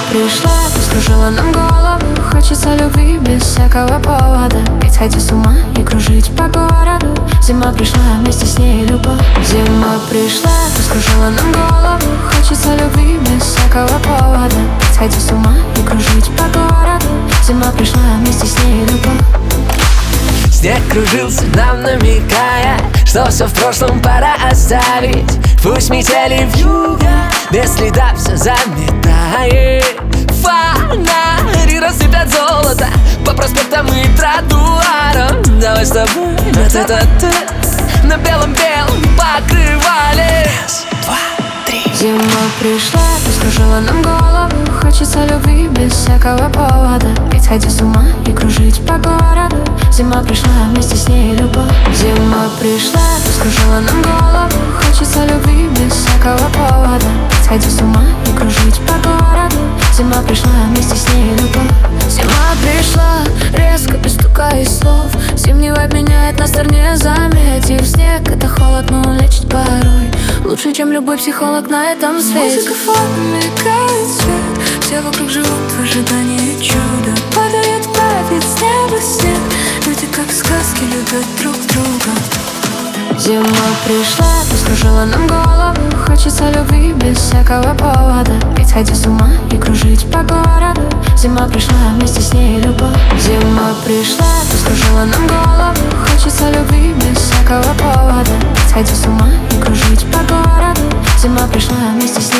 пришла, ты вскружила нам голову. Хочется любви без всякого повода. Ведь сойти с ума и кружить по городу. Зима пришла, вместе с ней любовь. Зима пришла, ты вскружила нам голову. Хочется любви без всякого повода. Ведь сойти с ума и кружить по городу. Зима пришла, вместе с ней любовь. Снег кружился нам, намекая, что все в прошлом пора оставить. Пусть метели вьюга, без следа все заметает. Фонари рассыпят золото по проспектам и тротуарам. Давай с тобой на тет-а-тет, на белом-белом покрывале. Раз, два, три. Зима пришла, ты вскружила нам голову. Хочется любви без всякого повода. Ведь сойти с ума и кружить по городу. Зима пришла, вместе с ней любовь. Зима пришла, ты вскружила нам голову. Хочется любви без всякого повода. Ведь сойти с ума и кружить по городу. Зима пришла, вместе с ней любовь. Зима пришла, резко, без стука и слов. Зимний вайб меняет нас, не заметив. Снег — это холод, но он лечит порой лучше, чем любой психолог на этом свете. Музыка фоном мелькает свет. Все вокруг живут в ожидании чуда. Падает с неба снег. Люди, как сказки, любят друг друга. Зима пришла, ты вскружила нам голову. Хочется любви без всякого повода. Ведь сойти с ума и кружить по городу. Зима пришла, вместе с ней любовь. Зима пришла, ты вскружила нам голову. Хочется любви без всякого повода. Ведь сойти с ума и кружить по городу. Зима пришла, вместе с ней